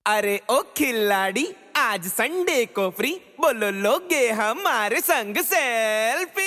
अरे ओ खिलाड़ी, आज संडे को फ्री, बोलो लोगे हमारे संग सेल्फी।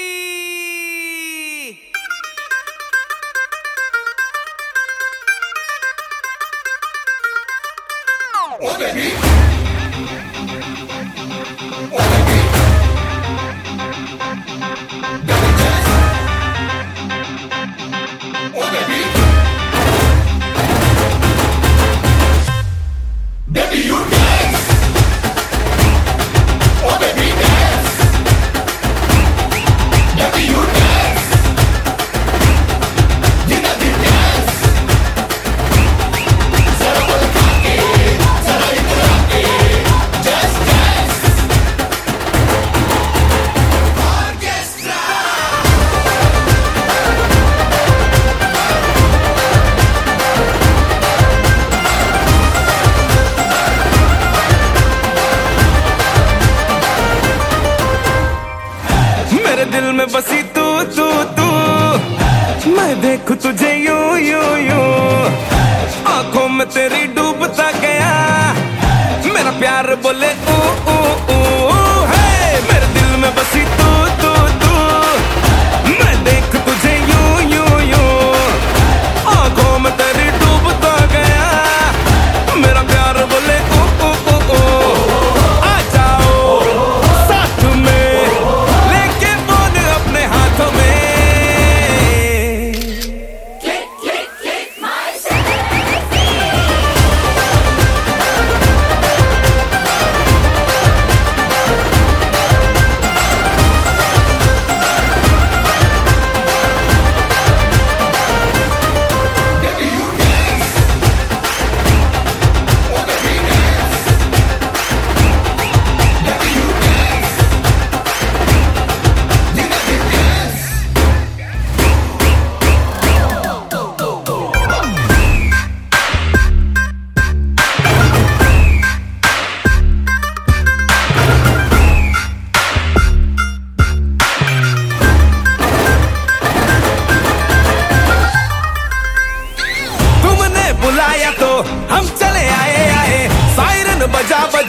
मेरे दिल में बसी तू तू तू, मैं देखूं तुझे यूं यूं यूं, आंखों में तेरी डूबता गया, मेरा प्यार बोले ऊ ऊ ऊ। है मेरे दिल में बसी तू तू तू, मैं देखूं तुझे यूं यूं यूं, आंखों में तेरी डूबता गया, मेरा प्यार बोले ऊ ऊ ऊ ऊ। आ जाओ साथ में लेके फोन अपने हाथों में, Click my selfie. तुमने बुलाया तो हम चले आए आए, सायरन बजा बजा